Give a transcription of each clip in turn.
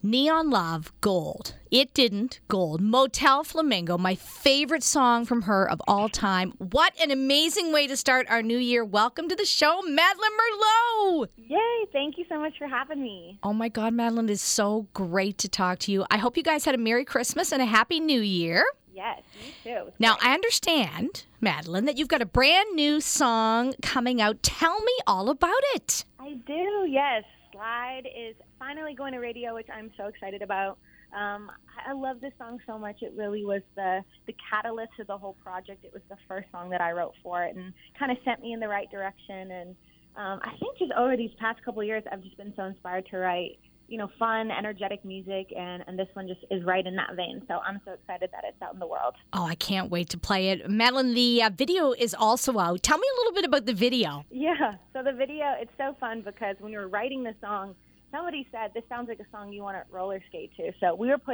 Neon Love, Gold. It Didn't, Gold. Motel Flamingo, my favorite song from her of all time. What an amazing way to start our new year. Welcome to the show, Madeline Merlot. Yay, thank you so much for having me. Oh my God, Madeline, it is so great to talk to you. I hope you guys had a Merry Christmas and a Happy New Year. Yes, you too. Now, I understand, Madeline, that you've got a brand new song coming out. Tell me all about it. I do, yes. Slide is finally going to radio, which I'm so excited about. I love this song so much. It really was the catalyst to the whole project. It was the first song that I wrote for it and kind of sent me in the right direction. And I think just over these past couple of years, I've just been so inspired to write, fun, energetic music, and this one just is right in that vein. So I'm so excited that it's out in the world. Oh, I can't wait to play it. Madeline, the video is also out. Tell me a little bit about the video. Yeah, so the video, it's so fun because when we were writing the song, somebody said, this sounds like a song you want to roller skate to. So we were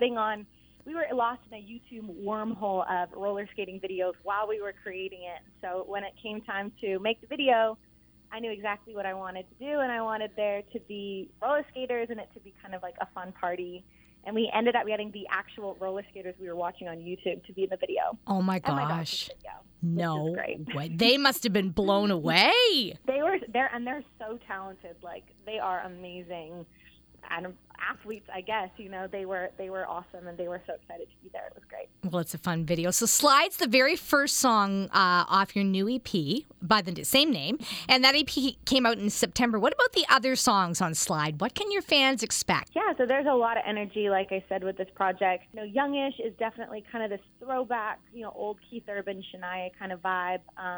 lost in a YouTube wormhole of roller skating videos while we were creating it. So when it came time to make the video, I knew exactly what I wanted to do, and I wanted there to be roller skaters and it to be kind of like a fun party. And we ended up getting the actual roller skaters we were watching on YouTube to be in the video. Oh my gosh. And my dog's in the video, no which is great. way. They must have been blown away. They're so talented. Like, they are amazing athletes, I guess. They were awesome, and they were so excited to be there. It was great. Well, it's a fun video. So Slide's the very first song off your new EP by the same name, and that EP came out in September. What about the other songs on Slide? What can your fans expect? Yeah, so there's a lot of energy, like I said, with this project. Youngish is definitely kind of this throwback, old Keith Urban, Shania kind of vibe.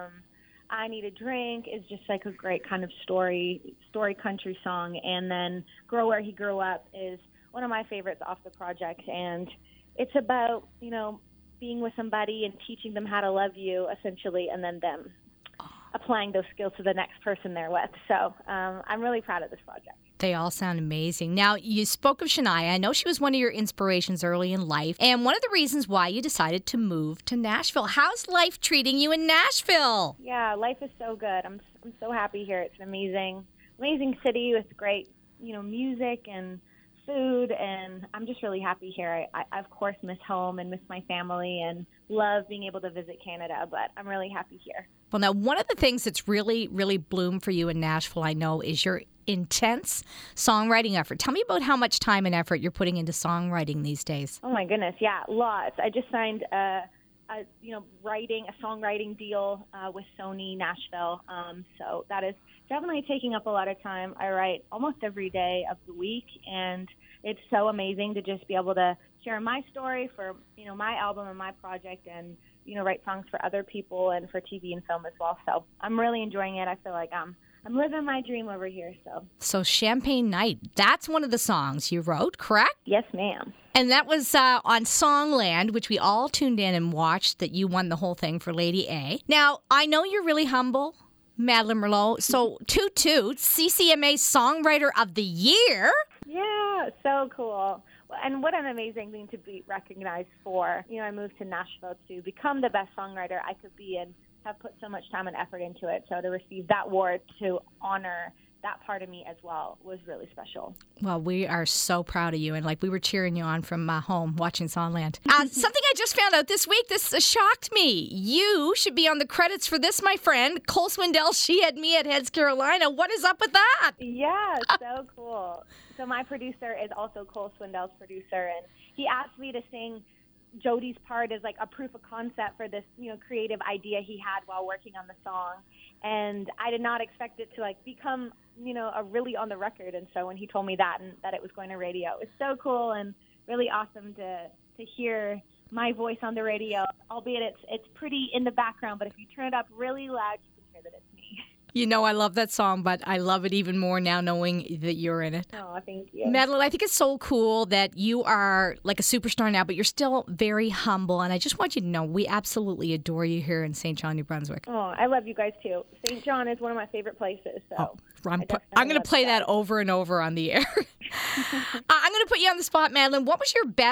I Need a Drink is just like a great kind of story country song. And then Grow Where He Grew Up is one of my favorites off the project. And it's about, being with somebody and teaching them how to love you, essentially, and then them applying those skills to the next person they're with. So I'm really proud of this project. They all sound amazing. Now, you spoke of Shania. I know she was one of your inspirations early in life, and one of the reasons why you decided to move to Nashville. How's life treating you in Nashville? Yeah, life is so good. I'm so happy here. It's an amazing city with great, music and food, and I'm just really happy here. I of course miss home and miss my family and love being able to visit Canada, but I'm really happy here. Well, now, one of the things that's really, really bloomed for you in Nashville, I know, is your intense songwriting effort. Tell me about how much time and effort you're putting into songwriting these days. Oh my goodness, yeah, lots. I just signed a songwriting deal with Sony Nashville. So that is definitely taking up a lot of time. I write almost every day of the week, and it's so amazing to just be able to share my story for, my album and my project, and, write songs for other people and for TV and film as well. So I'm really enjoying it. I feel like I'm living my dream over here. So Champagne Night, that's one of the songs you wrote, correct? Yes, ma'am. And that was on Songland, which we all tuned in and watched, that you won the whole thing for Lady A. Now, I know you're really humble, Madeline Merlot. So toot toot, CCMA Songwriter of the Year. Yeah, so cool. And what an amazing thing to be recognized for. I moved to Nashville to become the best songwriter I could be and have put so much time and effort into it. So to receive that award to honor that part of me as well was really special. Well, we are so proud of you. And we were cheering you on from home watching Songland. Something I just found out this week, this shocked me. You should be on the credits for this, my friend. Cole Swindell, She Had Me at Heads Carolina. What is up with that? Yeah, so cool. So my producer is also Cole Swindell's producer, and he asked me to sing Jody's part as like a proof of concept for this, creative idea he had while working on the song. And I did not expect it to become, a really on the record. And so when he told me that and that it was going to radio, it was so cool and really awesome to hear my voice on the radio, albeit it's pretty in the background, but if you turn it up really loud, you can hear that it's me. I love that song, but I love it even more now knowing that you're in it. Oh, thank you. Madeline, I think it's so cool that you are like a superstar now, but you're still very humble. And I just want you to know we absolutely adore you here in St. John, New Brunswick. Oh, I love you guys too. St. John is one of my favorite places. So I'm going to play that over and over on the air. I'm going to put you on the spot, Madeline. What was your best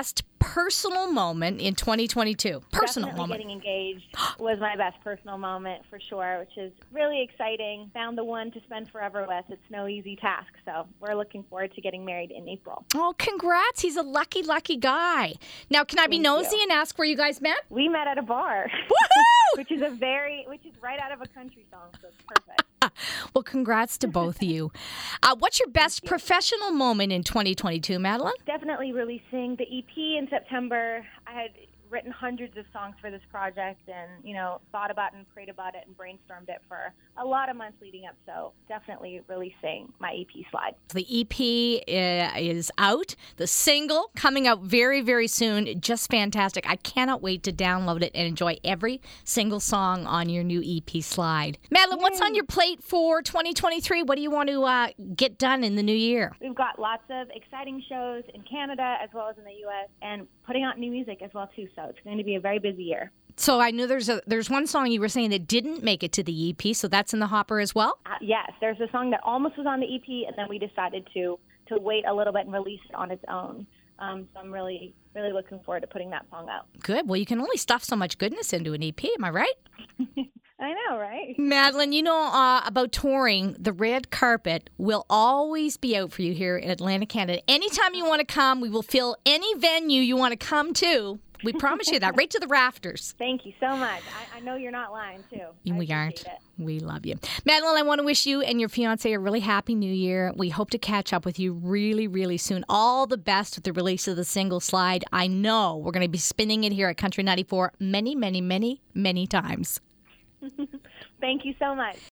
personal moment in 2022? Personal Definitely moment. getting engaged was my best personal moment for sure, which is really exciting. Found the one to spend forever with. It's no easy task, so we're looking forward to getting married in April. Oh, congrats. He's a lucky, lucky guy. Now, can I be nosy and ask where you guys met? We met at a bar, Woohoo! which is right out of a country song, so it's perfect. Well, congrats to both of you. What's your best professional moment in 2022, Madeline? Definitely releasing the EP in September. I had written hundreds of songs for this project and, thought about and prayed about it and brainstormed it for a lot of months leading up. So definitely releasing my EP Slide. The EP is out. The single coming out very, very soon. Just fantastic. I cannot wait to download it and enjoy every single song on your new EP Slide. Madeline, what's on your plate for 2023? What do you want to get done in the new year? We've got lots of exciting shows in Canada as well as in the U.S. and putting out new music as well, too. So it's going to be a very busy year. So I know there's one song you were saying that didn't make it to the EP, so that's in the hopper as well? Yes, there's a song that almost was on the EP, and then we decided to wait a little bit and release it on its own. So I'm really, really looking forward to putting that song out. Good. Well, you can only stuff so much goodness into an EP, am I right? I know, right? Madeline, about touring, the red carpet will always be out for you here in Atlantic, Canada. Anytime you want to come, we will fill any venue you want to come to. We promise you that, right to the rafters. Thank you so much. I know you're not lying, too. We aren't. We love you. Madeline, I want to wish you and your fiance a really happy new year. We hope to catch up with you really, really soon. All the best with the release of the single Slide. I know we're going to be spinning it here at Country 94 many, many, many, many times. Thank you so much.